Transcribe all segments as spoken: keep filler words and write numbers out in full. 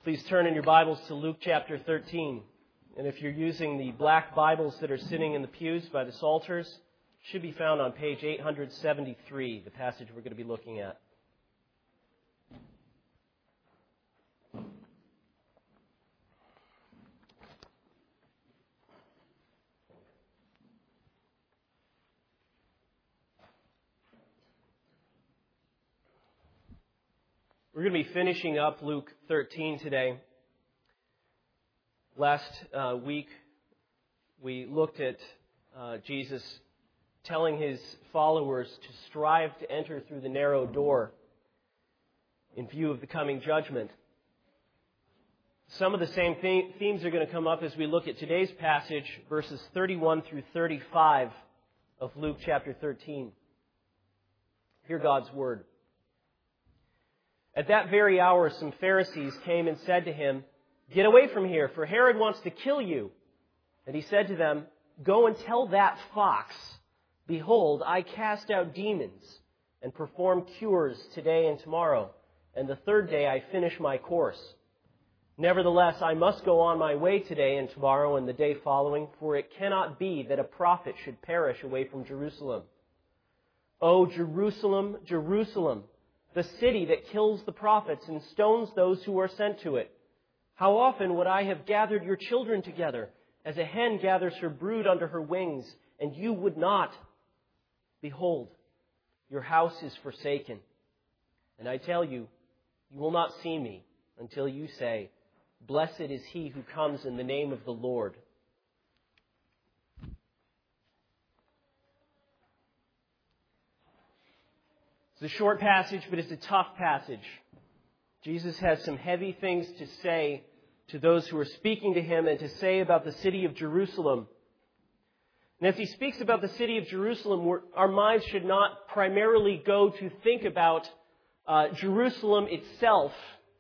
Please turn in your Bibles to Luke chapter thirteen. And if you're using the black Bibles that are sitting in the pews by the psalters, it should be found on page eight seventy-three, the passage we're going to be looking at. We're going to be finishing up Luke thirteen today. Last uh, week, we looked at uh, Jesus telling his followers to strive to enter through the narrow door in view of the coming judgment. Some of the same th- themes are going to come up as we look at today's passage, verses thirty-one through thirty-five of Luke chapter thirteen. Hear God's word. At that very hour, some Pharisees came and said to him, "Get away from here, for Herod wants to kill you." And he said to them, "Go and tell that fox, behold, I cast out demons and perform cures today and tomorrow, and the third day I finish my course. Nevertheless, I must go on my way today and tomorrow and the day following, for it cannot be that a prophet should perish away from Jerusalem. O Jerusalem, Jerusalem, the city that kills the prophets and stones those who are sent to it. How often would I have gathered your children together, as a hen gathers her brood under her wings, and you would not? Behold, your house is forsaken. And I tell you, you will not see me until you say, 'Blessed is he who comes in the name of the Lord.'" It's a short passage, but it's a tough passage. Jesus has some heavy things to say to those who are speaking to him and to say about the city of Jerusalem. And as he speaks about the city of Jerusalem, our minds should not primarily go to think about uh, Jerusalem itself.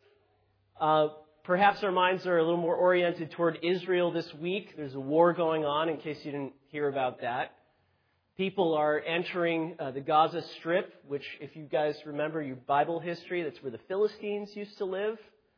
Uh, perhaps our minds are a little more oriented toward Israel this week. There's a war going on, in case you didn't hear about that. People are entering uh, the Gaza Strip, which, if you guys remember your Bible history, that's where the Philistines used to live.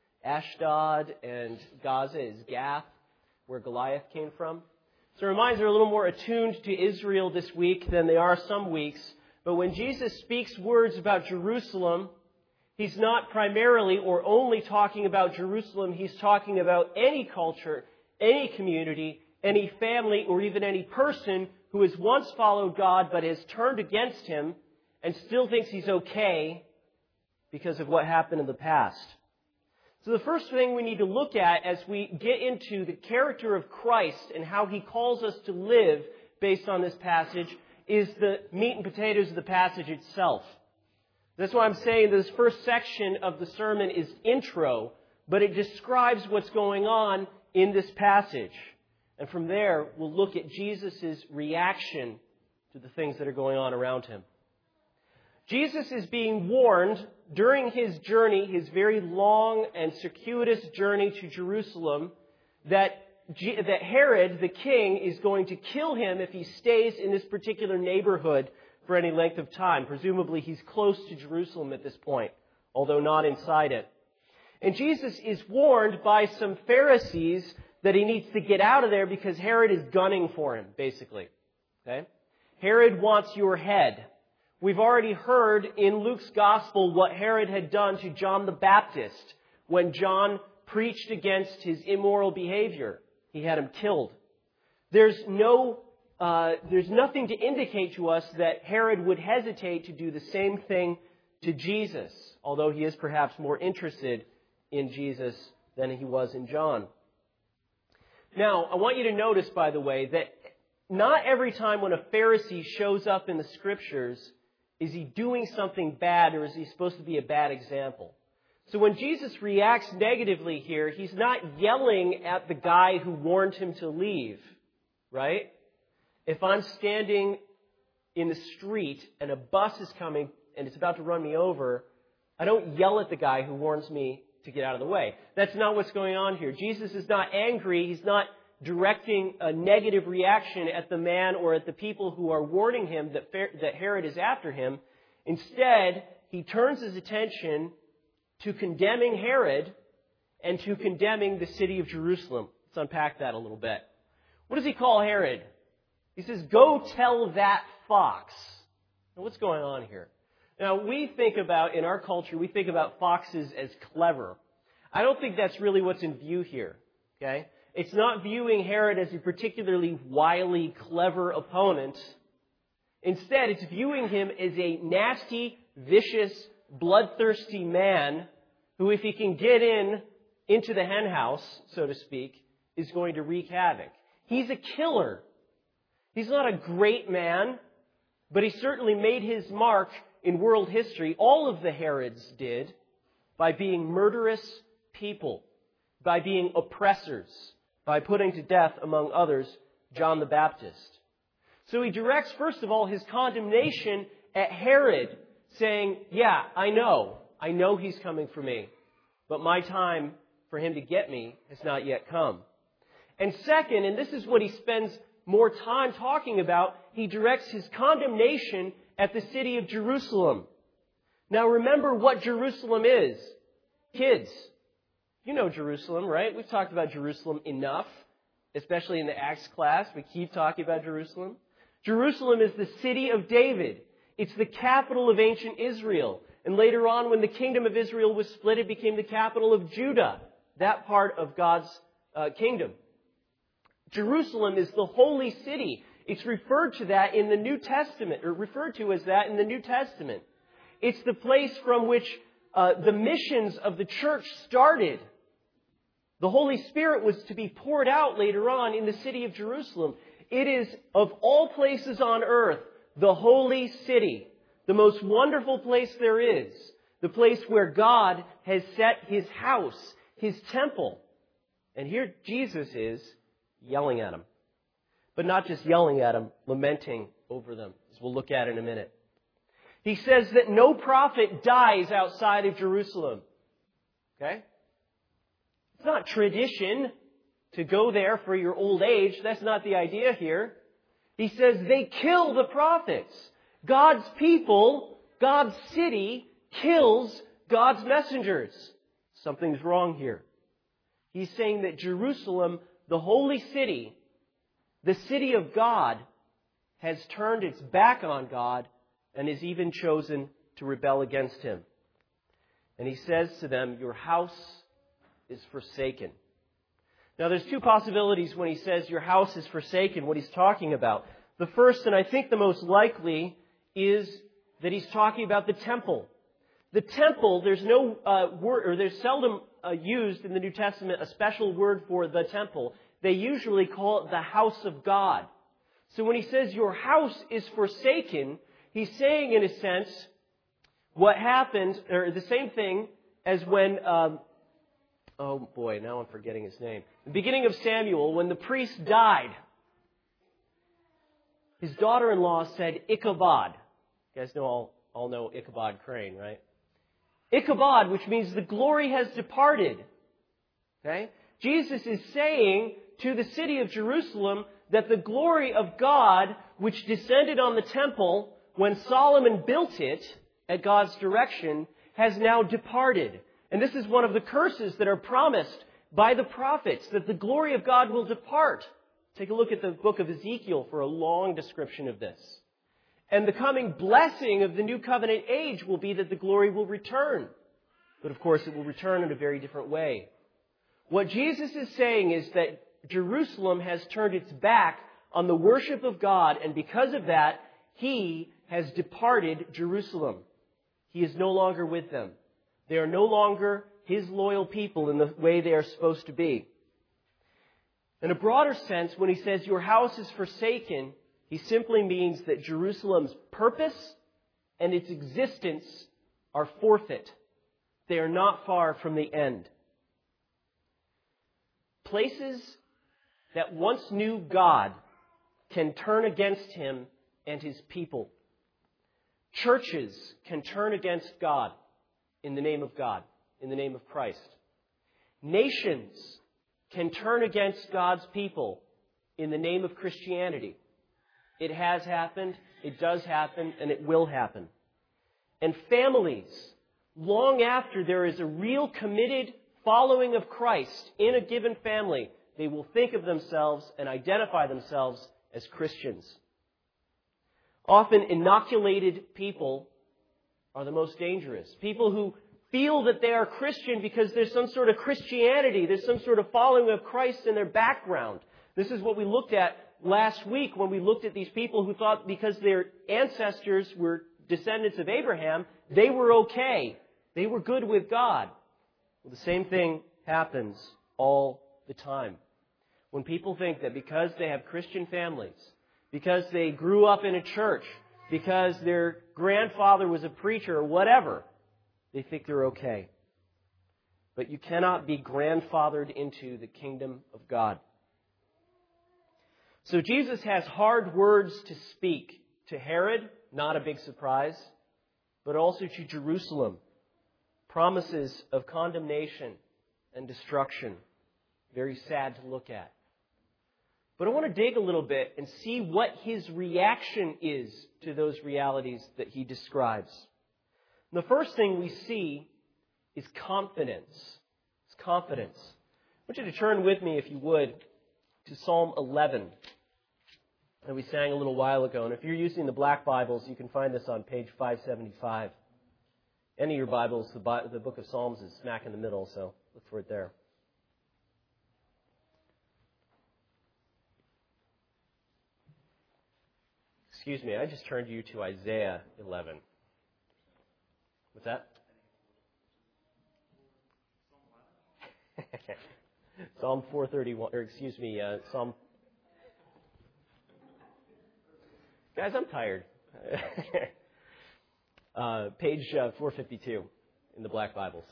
Ashdod and Gaza is Gath, where Goliath came from. So our minds are a little more attuned to Israel this week than they are some weeks. But when Jesus speaks words about Jerusalem, he's not primarily or only talking about Jerusalem. He's talking about any culture, any community, any family, or even any person who has once followed God but has turned against him and still thinks he's okay because of what happened in the past. So the first thing we need to look at as we get into the character of Christ and how he calls us to live based on this passage is the meat and potatoes of the passage itself. That's why I'm saying this first section of the sermon is intro, but it describes what's going on in this passage. And from there, we'll look at Jesus' reaction to the things that are going on around him. Jesus is being warned during his journey, his very long and circuitous journey to Jerusalem, that, G- that Herod, the king, is going to kill him if he stays in this particular neighborhood for any length of time. Presumably, he's close to Jerusalem at this point, although not inside it. And Jesus is warned by some Pharisees that he needs to get out of there because Herod is gunning for him, basically. Okay? Herod wants your head. We've already heard in Luke's gospel what Herod had done to John the Baptist when John preached against his immoral behavior. He had him killed. There's no, uh, there's nothing to indicate to us that Herod would hesitate to do the same thing to Jesus, although he is perhaps more interested in Jesus than he was in John. Now, I want you to notice, by the way, that not every time when a Pharisee shows up in the Scriptures is he doing something bad or is he supposed to be a bad example. So when Jesus reacts negatively here, he's not yelling at the guy who warned him to leave, right? If I'm standing in the street and a bus is coming and it's about to run me over, I don't yell at the guy who warns me to get out of the way. That's not what's going on here. Jesus is not angry. He's not directing a negative reaction at the man or at the people who are warning him that that Herod is after him. Instead, he turns his attention to condemning Herod and to condemning the city of Jerusalem. Let's unpack that a little bit. What does he call Herod? He says, go tell that fox. Now, what's going on here? Now, we think about, in our culture, we think about foxes as clever. I don't think that's really what's in view here, okay? It's not viewing Herod as a particularly wily, clever opponent. Instead, it's viewing him as a nasty, vicious, bloodthirsty man who, if he can get in into the hen house, so to speak, is going to wreak havoc. He's a killer. He's not a great man, but he certainly made his mark in world history. All of the Herods did by being murderous people, by being oppressors, by putting to death, among others, John the Baptist. So he directs, first of all, his condemnation at Herod, saying, yeah, I know. I know he's coming for me. But my time for him to get me has not yet come. And second, and this is what he spends more time talking about, he directs his condemnation at the city of Jerusalem. Now remember what Jerusalem is. Kids, you know Jerusalem, right? We've talked about Jerusalem enough, especially in the Acts class. We keep talking about Jerusalem. Jerusalem is the city of David. It's the capital of ancient Israel. And later on, when the kingdom of Israel was split, it became the capital of Judah, that part of God's uh, kingdom. Jerusalem is the holy city. It's referred to that in the New Testament, or referred to as that in the New Testament. It's the place from which uh, the missions of the church started. The Holy Spirit was to be poured out later on in the city of Jerusalem. It is, of all places on earth, the holy city, the most wonderful place there is, the place where God has set his house, his temple. And here Jesus is yelling at them. But not just yelling at them, lamenting over them, as we'll look at in a minute. He says that no prophet dies outside of Jerusalem. Okay? It's not tradition to go there for your old age. That's not the idea here. He says they kill the prophets. God's people, God's city, kills God's messengers. Something's wrong here. He's saying that Jerusalem, the holy city, the city of God, has turned its back on God and has even chosen to rebel against him. And he says to them, your house is forsaken. Now there's two possibilities when he says your house is forsaken, what he's talking about. The first, and I think the most likely, is that he's talking about the temple. The temple, there's no uh, word, or there's seldom uh, used in the New Testament a special word for the temple. They usually call it the house of God. So when he says your house is forsaken, he's saying in a sense what happened, or the same thing as when, um, oh boy, now I'm forgetting his name. The beginning of Samuel, when the priest died, his daughter-in-law said, Ichabod. You guys know all, all know Ichabod Crane, right? Ichabod, which means the glory has departed. Okay? Jesus is saying to the city of Jerusalem that the glory of God, which descended on the temple when Solomon built it at God's direction, has now departed. And this is one of the curses that are promised by the prophets, that the glory of God will depart. Take a look at the book of Ezekiel for a long description of this. And the coming blessing of the new covenant age will be that the glory will return. But of course, it will return in a very different way. What Jesus is saying is that Jerusalem has turned its back on the worship of God, and because of that, he has departed Jerusalem. He is no longer with them. They are no longer his loyal people in the way they are supposed to be. In a broader sense, when he says your house is forsaken, he simply means that Jerusalem's purpose and its existence are forfeit. They are not far from the end. Places that once knew God can turn against him and his people. Churches can turn against God in the name of God, in the name of Christ. Nations can turn against God's people in the name of Christianity. It has happened, it does happen, and it will happen. And families, long after there is a real committed following of Christ in a given family, they will think of themselves and identify themselves as Christians. Often inoculated people are the most dangerous. People who feel that they are Christian because there's some sort of Christianity, there's some sort of following of Christ in their background. This is what we looked at last week when we looked at these people who thought because their ancestors were descendants of Abraham, they were okay. They were good with God. Well, the same thing happens all the time. When people think that because they have Christian families, because they grew up in a church, because their grandfather was a preacher or whatever, they think they're okay. But you cannot be grandfathered into the kingdom of God. So Jesus has hard words to speak to Herod, not a big surprise, but also to Jerusalem. Promises of condemnation and destruction. Very sad to look at. But I want to dig a little bit and see what his reaction is to those realities that he describes. And the first thing we see is confidence. It's confidence. I want you to turn with me, if you would, to Psalm eleven. And we sang a little while ago. And if you're using the black Bibles, you can find this on page five seventy-five. Any of your Bibles, the, Bi- the book of Psalms is smack in the middle, so look for it there. Excuse me, I just turned you to Isaiah eleven. What's that? Psalm four thirty-one, or excuse me, uh, Psalm... Guys, I'm tired. uh, page uh, four fifty-two in the black Bibles.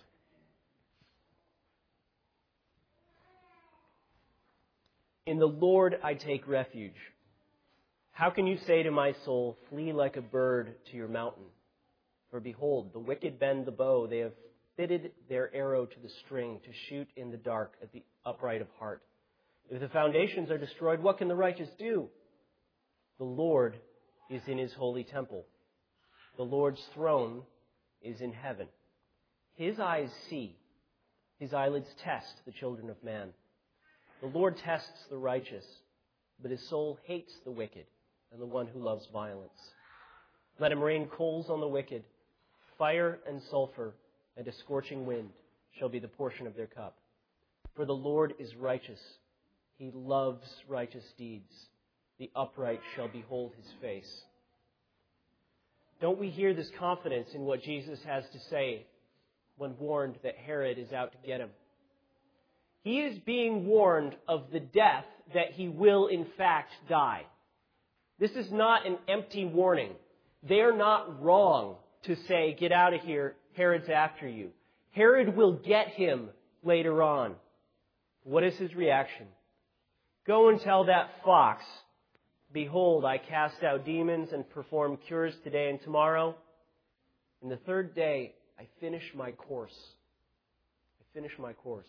In the Lord I take refuge. How can you say to my soul, flee like a bird to your mountain? For behold, the wicked bend the bow. They have fitted their arrow to the string to shoot in the dark at the upright of heart. If the foundations are destroyed, what can the righteous do? The Lord is in his holy temple. The Lord's throne is in heaven. His eyes see. His eyelids test the children of man. The Lord tests the righteous, but his soul hates the wicked and the one who loves violence. Let him rain coals on the wicked. Fire and sulfur and a scorching wind shall be the portion of their cup. For the Lord is righteous. He loves righteous deeds. The upright shall behold his face. Don't we hear this confidence in what Jesus has to say when warned that Herod is out to get him? He is being warned of the death that he will in fact die. This is not an empty warning. They are not wrong to say, get out of here, Herod's after you. Herod will get him later on. What is his reaction? Go and tell that fox, behold, I cast out demons and perform cures today and tomorrow. And the third day, I finish my course. I finish my course.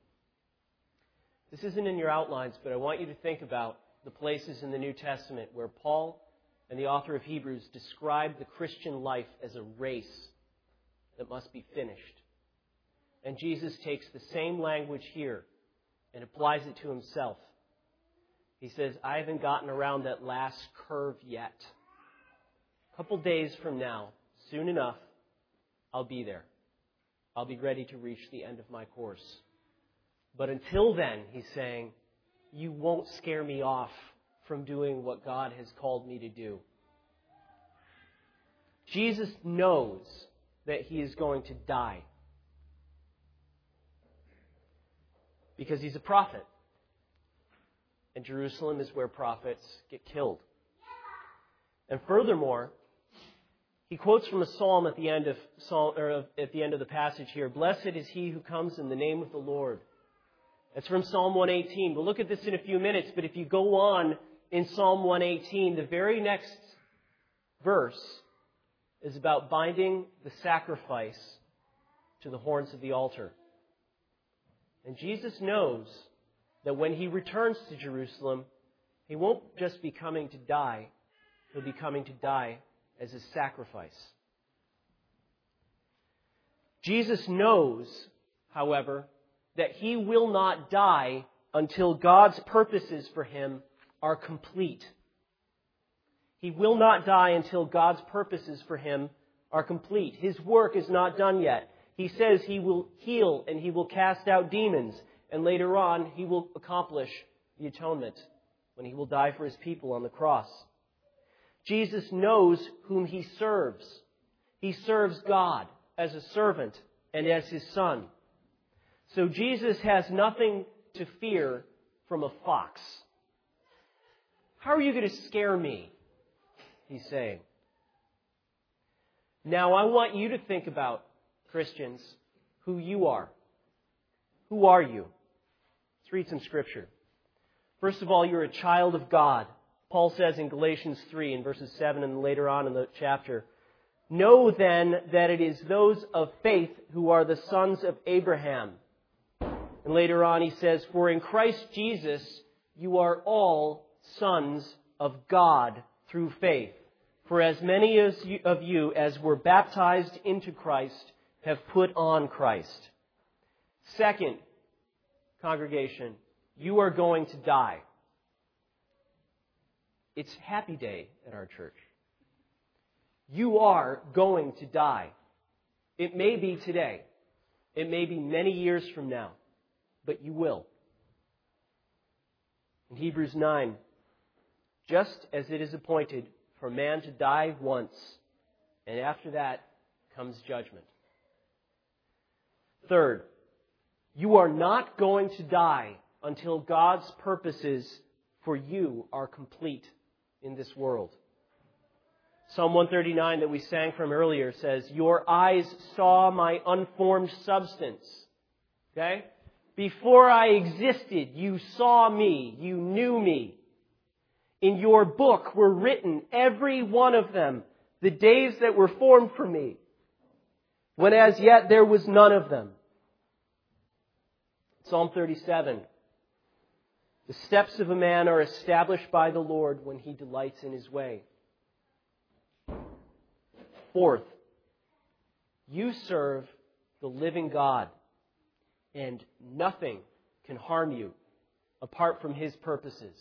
This isn't in your outlines, but I want you to think about the places in the New Testament where Paul and the author of Hebrews describe the Christian life as a race that must be finished. And Jesus takes the same language here and applies it to himself. He says, I haven't gotten around that last curve yet. A couple days from now, soon enough, I'll be there. I'll be ready to reach the end of my course. But until then, he's saying, you won't scare me off from doing what God has called me to do. Jesus knows that he is going to die because he's a prophet. And Jerusalem is where prophets get killed. And furthermore, he quotes from a psalm at the end of psalm, or at the end of the passage here. Blessed is he who comes in the name of the Lord. That's from Psalm one eighteen. We'll look at this in a few minutes, but if you go on in Psalm one eighteen, the very next verse is about binding the sacrifice to the horns of the altar. And Jesus knows that when he returns to Jerusalem, he won't just be coming to die, he'll be coming to die as a sacrifice. Jesus knows, however, that he will not die until God's purposes for him are complete. He will not die until God's purposes for him are complete. His work is not done yet. He says he will heal and he will cast out demons. And later on, he will accomplish the atonement when he will die for his people on the cross. Jesus knows whom he serves. He serves God as a servant and as his son. So Jesus has nothing to fear from a fox. How are you going to scare me? He's saying. Now I want you to think about, Christians, who you are. Who are you? Let's read some scripture. First of all, you're a child of God. Paul says in Galatians three, in verses seven and later on in the chapter, "Know then that it is those of faith who are the sons of Abraham." And later on he says, "For in Christ Jesus you are all sons of God through faith. For as many of you as were baptized into Christ have put on Christ." Second, congregation, you are going to die. It's happy day at our church. You are going to die. It may be today. It may be many years from now. But you will. In Hebrews nine, just as it is appointed for man to die once, and after that comes judgment. Third, you are not going to die until God's purposes for you are complete in this world. Psalm one thirty-nine that we sang from earlier says, "Your eyes saw my unformed substance." Okay? Before I existed, you saw me, you knew me. In your book were written, every one of them, the days that were formed for me, when as yet there was none of them. Psalm thirty-seven. The steps of a man are established by the Lord when he delights in his way. Fourth, you serve the living God, and nothing can harm you apart from his purposes.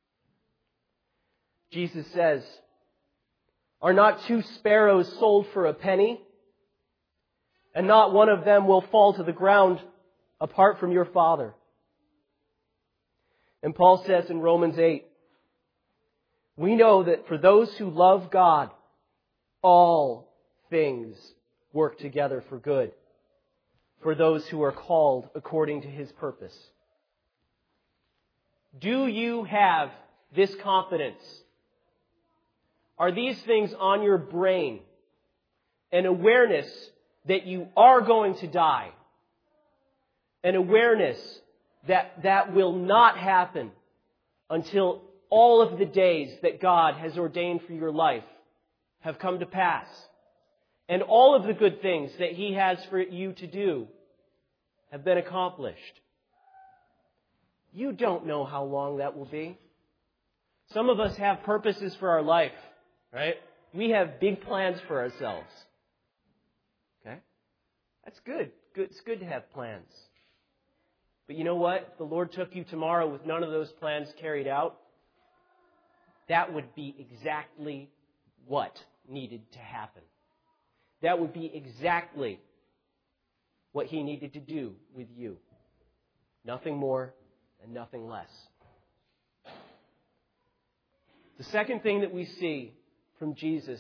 Jesus says, "Are not two sparrows sold for a penny? And not one of them will fall to the ground apart from your Father." And Paul says in Romans eight, "We know that for those who love God, all things work together for good, for those who are called according to his purpose." Do you have this confidence? Are these things on your brain? An awareness that you are going to die. An awareness that that will not happen until all of the days that God has ordained for your life have come to pass. And all of the good things that he has for you to do have been accomplished. You don't know how long that will be. Some of us have purposes for our life, right? We have big plans for ourselves. Okay? That's good. Good. It's good to have plans. But you know what? If the Lord took you tomorrow with none of those plans carried out, that would be exactly what needed to happen. That would be exactly what he needed to do with you. Nothing more and nothing less. The second thing that we see from Jesus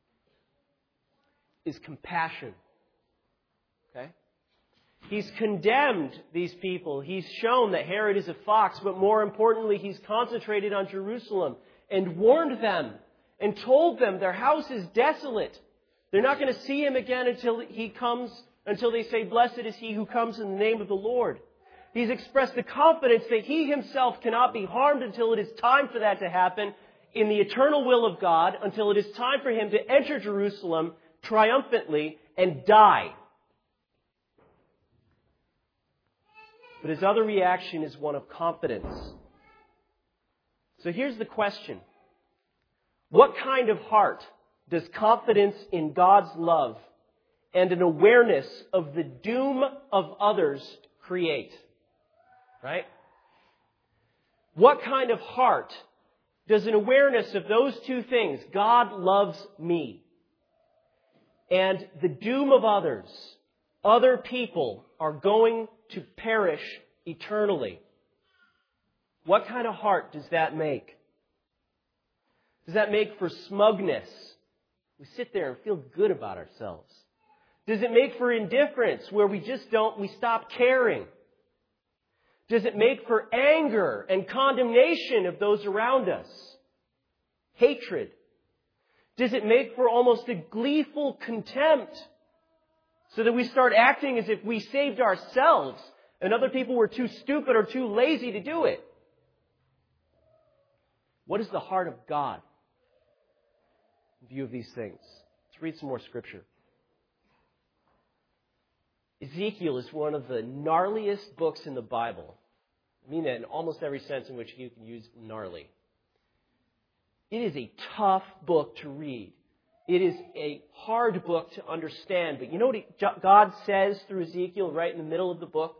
is compassion. Okay? He's condemned these people. He's shown that Herod is a fox, but more importantly, he's concentrated on Jerusalem and warned them and told them their house is desolate. They're not going to see him again until he comes, until they say, "Blessed is he who comes in the name of the Lord." He's expressed the confidence that he himself cannot be harmed until it is time for that to happen in the eternal will of God, until it is time for him to enter Jerusalem triumphantly and die. But his other reaction is one of confidence. So here's the question. What kind of heart does confidence in God's love and an awareness of the doom of others create. Right? What kind of heart does an awareness of those two things, God loves me, and the doom of others, other people are going to perish eternally, what kind of heart does that make? Does that make for smugness? We sit there and feel good about ourselves. Does it make for indifference where we just don't, we stop caring? Does it make for anger and condemnation of those around us? Hatred? Does it make for almost a gleeful contempt so that we start acting as if we saved ourselves and other people were too stupid or too lazy to do it? What is the heart of God in view of these things? Let's read some more scripture. Ezekiel is one of the gnarliest books in the Bible. I mean that in almost every sense in which you can use gnarly. It is a tough book to read. It is a hard book to understand. But you know what God says through Ezekiel right in the middle of the book?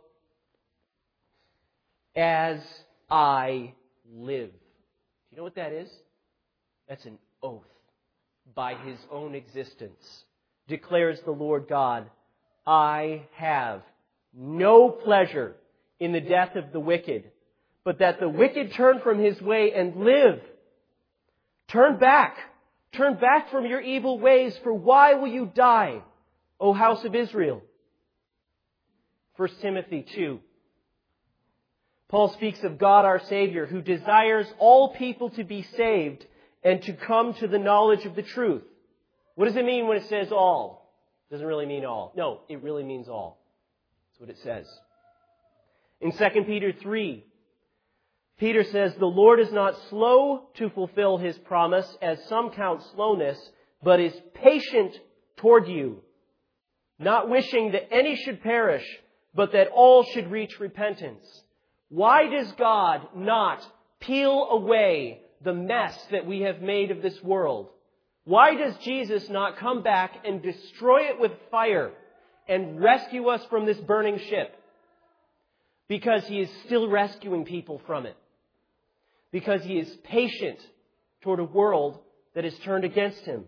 As I live. Do you know what that is? That's an oath by His own existence. Declares the Lord God, I have no pleasure in the death of the wicked, but that the wicked turn from his way and live. Turn back. Turn back from your evil ways, for why will you die, O house of Israel? First Timothy two. Paul speaks of God our Savior, who desires all people to be saved and to come to the knowledge of the truth. What does it mean when it says all? It doesn't really mean all. No, it really means all. That's what it says. In Second Peter three, Peter says, the Lord is not slow to fulfill His promise, as some count slowness, but is patient toward you, not wishing that any should perish, but that all should reach repentance. Why does God not peel away the mess that we have made of this world? Why does Jesus not come back and destroy it with fire and rescue us from this burning ship? Because He is still rescuing people from it. Because He is patient toward a world that is turned against Him.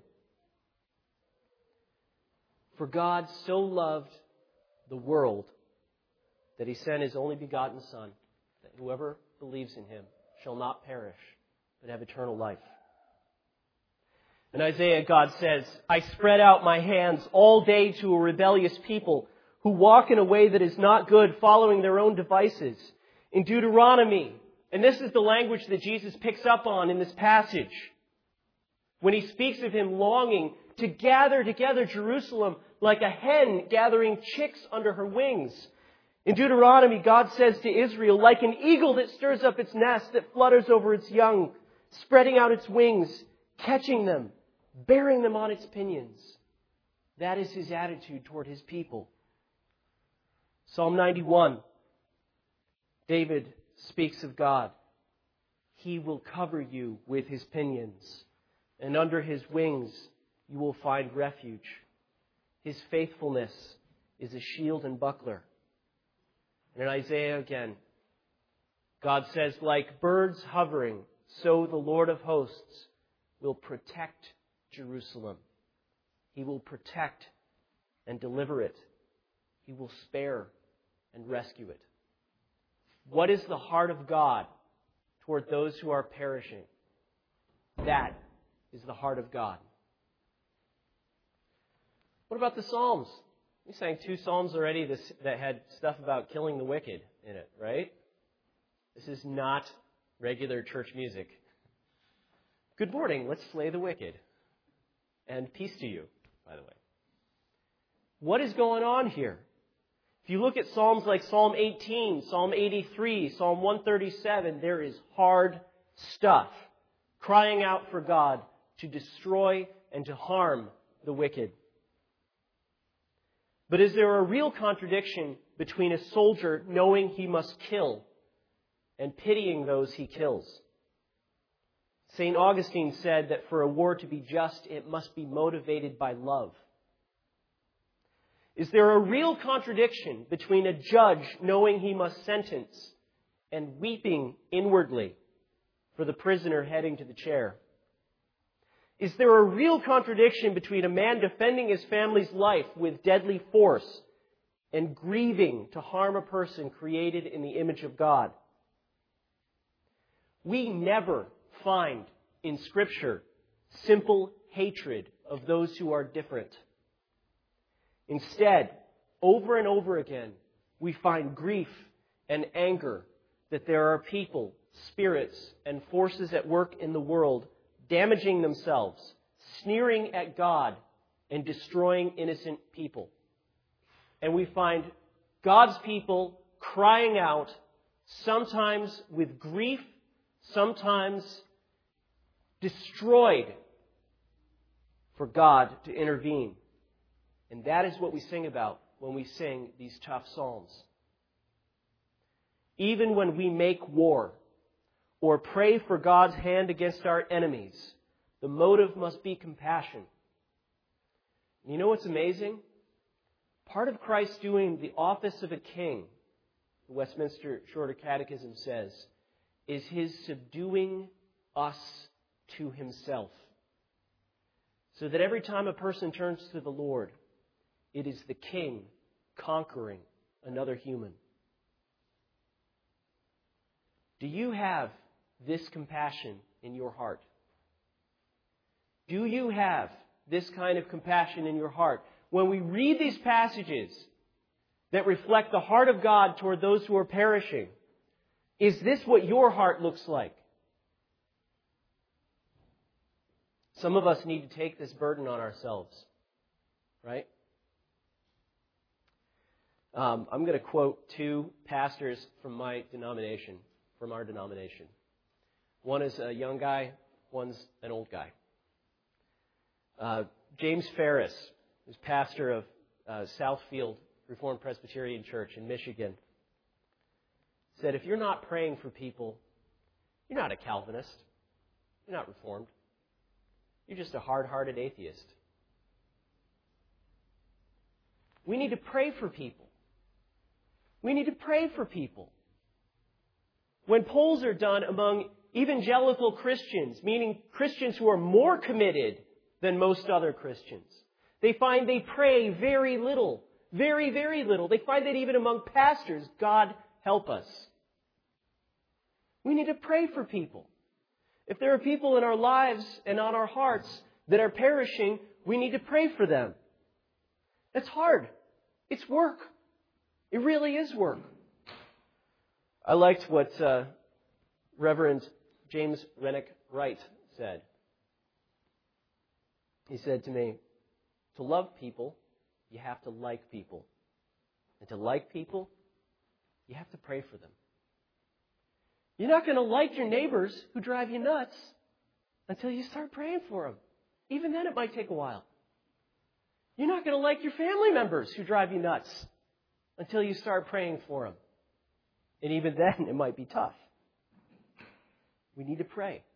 For God so loved the world that He sent His only begotten Son, that whoever believes in Him shall not perish, but have eternal life. In Isaiah, God says, I spread out my hands all day to a rebellious people who walk in a way that is not good, following their own devices. In Deuteronomy, and this is the language that Jesus picks up on in this passage, when He speaks of Him longing to gather together Jerusalem like a hen gathering chicks under her wings. In Deuteronomy, God says to Israel, like an eagle that stirs up its nest, that flutters over its young, spreading out its wings, catching them, bearing them on its pinions. That is His attitude toward His people. Psalm ninety-one, David speaks of God. He will cover you with His pinions, and under His wings you will find refuge. His faithfulness is a shield and buckler. And in Isaiah again, God says, like birds hovering, so the Lord of hosts will protect Jerusalem. He will protect and deliver it. He will spare and rescue it. What is the heart of God toward those who are perishing? That is the heart of God. What about the Psalms? We sang two Psalms already this, that had stuff about killing the wicked in it, right? This is not regular church music. Good morning, let's slay the wicked. And peace to you, by the way. What is going on here? If you look at Psalms like Psalm eighteen, Psalm eighty-three, Psalm one thirty-seven, there is hard stuff crying out for God to destroy and to harm the wicked. But is there a real contradiction between a soldier knowing he must kill and pitying those he kills? Saint Augustine said that for a war to be just, it must be motivated by love. Is there a real contradiction between a judge knowing he must sentence and weeping inwardly for the prisoner heading to the chair? Is there a real contradiction between a man defending his family's life with deadly force and grieving to harm a person created in the image of God? We never find in Scripture simple hatred of those who are different. Instead, over and over again, we find grief and anger that there are people, spirits, and forces at work in the world damaging themselves, sneering at God, and destroying innocent people. And we find God's people crying out, sometimes with grief, sometimes destroyed, for God to intervene. And that is what we sing about when we sing these tough psalms. Even when we make war or pray for God's hand against our enemies, the motive must be compassion. And you know what's amazing? Part of Christ doing the office of a king, the Westminster Shorter Catechism says, is His subduing us to Himself. So that every time a person turns to the Lord, it is the king conquering another human. Do you have this compassion in your heart? Do you have this kind of compassion in your heart? When we read these passages that reflect the heart of God toward those who are perishing, is this what your heart looks like? Some of us need to take this burden on ourselves, right? Um, I'm going to quote two pastors from my denomination, from our denomination. One is a young guy, one's an old guy. Uh, James Ferris, who's pastor of uh, Southfield Reformed Presbyterian Church in Michigan, said, if you're not praying for people, you're not a Calvinist. You're not Reformed. You're just a hard-hearted atheist. We need to pray for people. We need to pray for people. When polls are done among evangelical Christians, meaning Christians who are more committed than most other Christians, they find they pray very little, very, very little. They find that even among pastors, God help us. We need to pray for people. If there are people in our lives and on our hearts that are perishing, we need to pray for them. It's hard. It's work. It really is work. I liked what uh, Reverend James Rennick Wright said. He said to me, to love people, you have to like people. And to like people, you have to pray for them. You're not going to like your neighbors who drive you nuts until you start praying for them. Even then, it might take a while. You're not going to like your family members who drive you nuts until you start praying for them. And even then, it might be tough. We need to pray.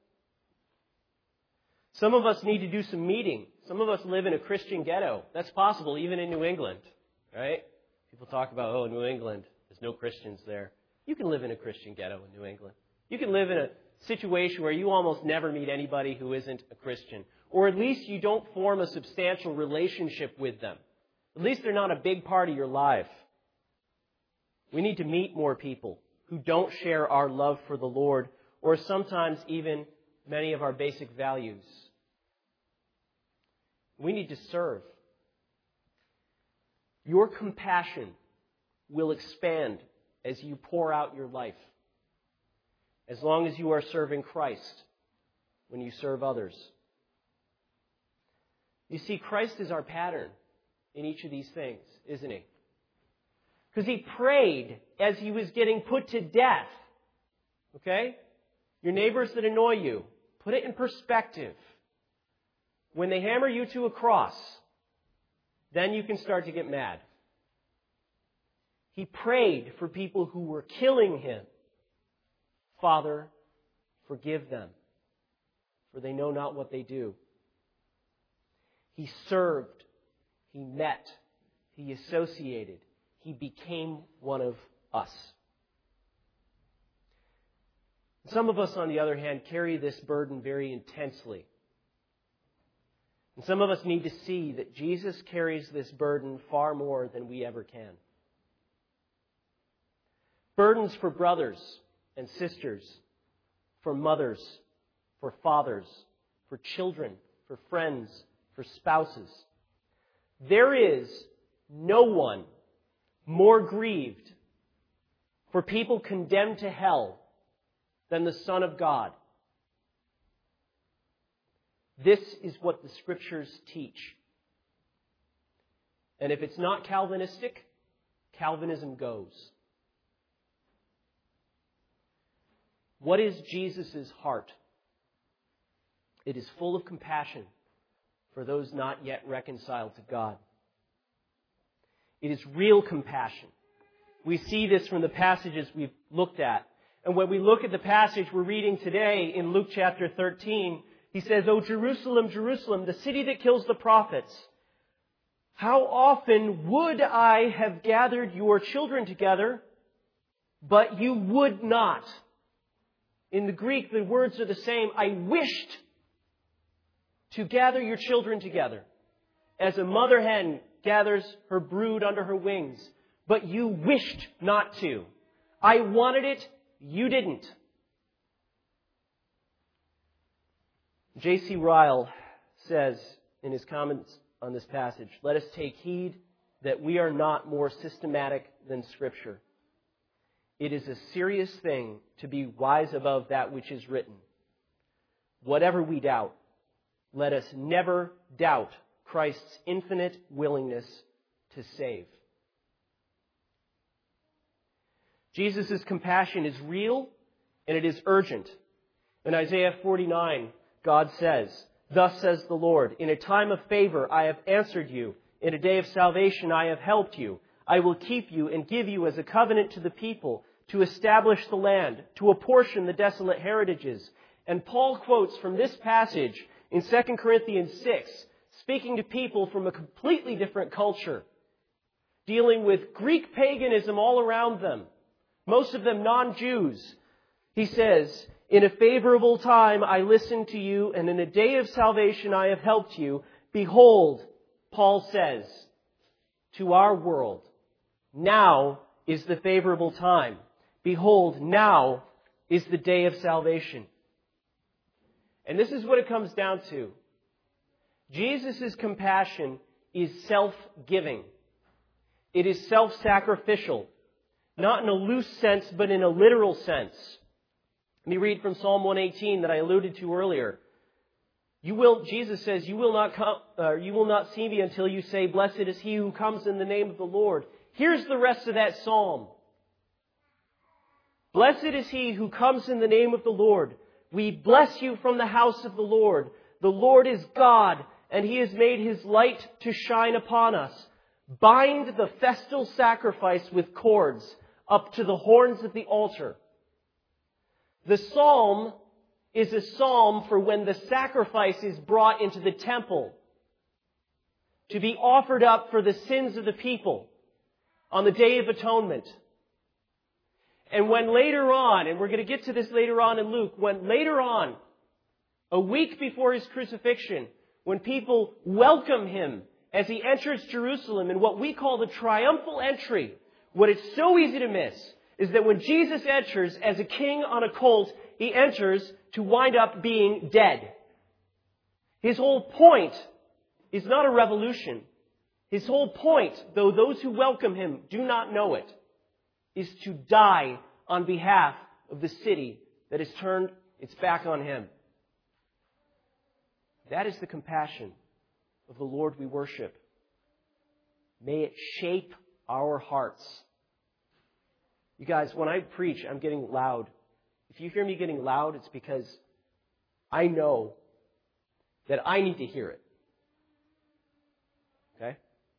Some of us need to do some meeting. Some of us live in a Christian ghetto. That's possible even in New England, right? People talk about, oh, New England, there's no Christians there. You can live in a Christian ghetto in New England. You can live in a situation where you almost never meet anybody who isn't a Christian. Or at least you don't form a substantial relationship with them. At least they're not a big part of your life. We need to meet more people who don't share our love for the Lord, or sometimes even many of our basic values. We need to serve. Your compassion will expand as you pour out your life, as long as you are serving Christ when you serve others. You see, Christ is our pattern in each of these things, isn't He? Because He prayed as He was getting put to death. Okay? Your neighbors that annoy you, put it in perspective. When they hammer you to a cross, then you can start to get mad. He prayed for people who were killing Him. Father, forgive them, for they know not what they do. He served. He met. He associated. He became one of us. Some of us, on the other hand, carry this burden very intensely. And some of us need to see that Jesus carries this burden far more than we ever can. Burdens for brothers and sisters, for mothers, for fathers, for children, for friends, for spouses. There is no one more grieved for people condemned to hell than the Son of God. This is what the Scriptures teach. And if it's not Calvinistic, Calvinism goes. What is Jesus' heart? It is full of compassion for those not yet reconciled to God. It is real compassion. We see this from the passages we've looked at. And when we look at the passage we're reading today in Luke chapter thirteen, he says, "O Jerusalem, Jerusalem, the city that kills the prophets, how often would I have gathered your children together, but you would not." In the Greek, the words are the same. I wished to gather your children together, as a mother hen gathers her brood under her wings, but you wished not to. I wanted it, you didn't. J C Ryle says in his comments on this passage, "Let us take heed that we are not more systematic than Scripture. It is a serious thing to be wise above that which is written. Whatever we doubt, let us never doubt Christ's infinite willingness to save." Jesus' compassion is real and it is urgent. In Isaiah forty-nine, God says, "Thus says the Lord, in a time of favor I have answered you. In a day of salvation I have helped you. I will keep you and give you as a covenant to the people, to establish the land, to apportion the desolate heritages." And Paul quotes from this passage in Second Corinthians six, speaking to people from a completely different culture, dealing with Greek paganism all around them, most of them non-Jews. He says, "In a favorable time I listened to you, and in a day of salvation I have helped you. Behold," Paul says, "to our world, now is the favorable time. Behold, now is the day of salvation." And this is what it comes down to. Jesus' compassion is self-giving. It is self-sacrificial. Not in a loose sense, but in a literal sense. Let me read from Psalm one eighteen that I alluded to earlier. You will, Jesus says, you will not come, uh, you will not see me until you say, "Blessed is he who comes in the name of the Lord." Here's the rest of that psalm. "Blessed is he who comes in the name of the Lord. We bless you from the house of the Lord. The Lord is God, and he has made his light to shine upon us. Bind the festal sacrifice with cords up to the horns of the altar." The psalm is a psalm for when the sacrifice is brought into the temple to be offered up for the sins of the people on the Day of Atonement. And when later on, and we're going to get to this later on in Luke, when later on, a week before his crucifixion, when people welcome him as he enters Jerusalem in what we call the triumphal entry, what it's so easy to miss is that when Jesus enters as a king on a colt, he enters to wind up being dead. His whole point is not a revolution. His whole point, though those who welcome him do not know it, is to die on behalf of the city that has turned its back on him. That is the compassion of the Lord we worship. May it shape our hearts. You guys, when I preach, I'm getting loud. If you hear me getting loud, it's because I know that I need to hear it. Okay?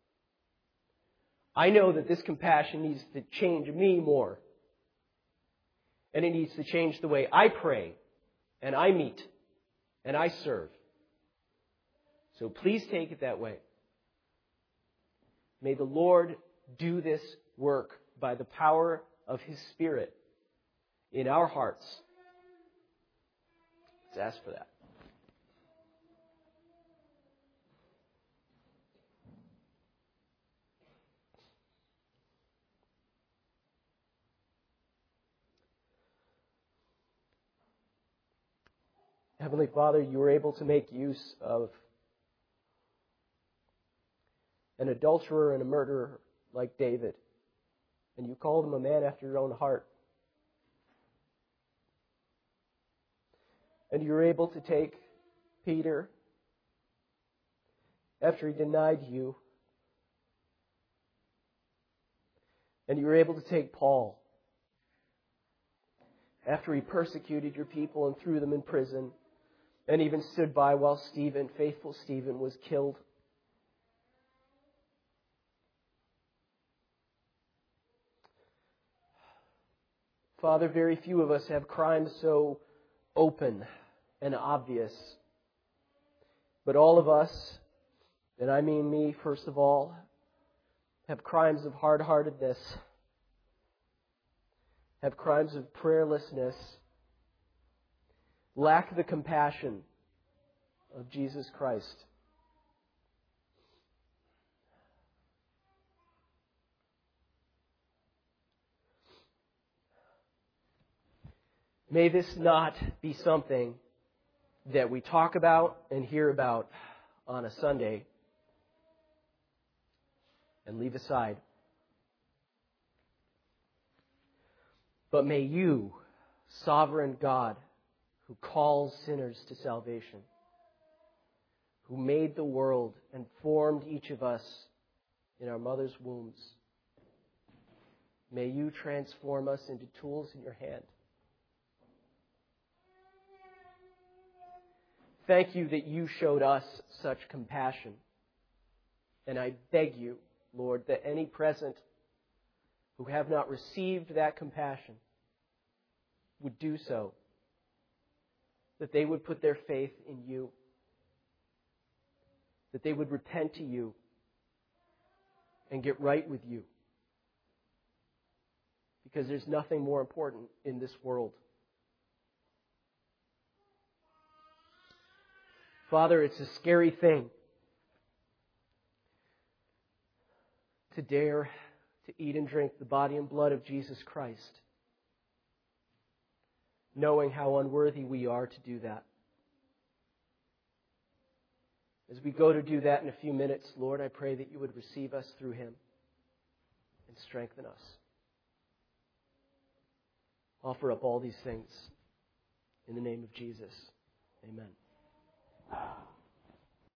I know that this compassion needs to change me more. And it needs to change the way I pray, and I meet, and I serve. So please take it that way. May the Lord do this work by the power of His Spirit in our hearts. Let's ask for that. Heavenly Father, you were able to make use of an adulterer and a murderer like David, and you called him a man after your own heart. And you were able to take Peter after he denied you, and you were able to take Paul after he persecuted your people and threw them in prison, and even stood by while Stephen, faithful Stephen, was killed. Father, very few of us have crimes so open and obvious. But all of us, and I mean me first of all, have crimes of hard-heartedness, have crimes of prayerlessness, lack the compassion of Jesus Christ. May this not be something that we talk about and hear about on a Sunday and leave aside. But may you, sovereign God, who calls sinners to salvation, who made the world and formed each of us in our mother's wombs, may you transform us into tools in your hand. Thank you that you showed us such compassion. And I beg you, Lord, that any present who have not received that compassion would do so, that they would put their faith in you, that they would repent to you and get right with you. Because there's nothing more important in this world. Father, it's a scary thing to dare to eat and drink the body and blood of Jesus Christ, knowing how unworthy we are to do that. As we go to do that in a few minutes, Lord, I pray that you would receive us through Him and strengthen us. Offer up all these things in the name of Jesus. Amen.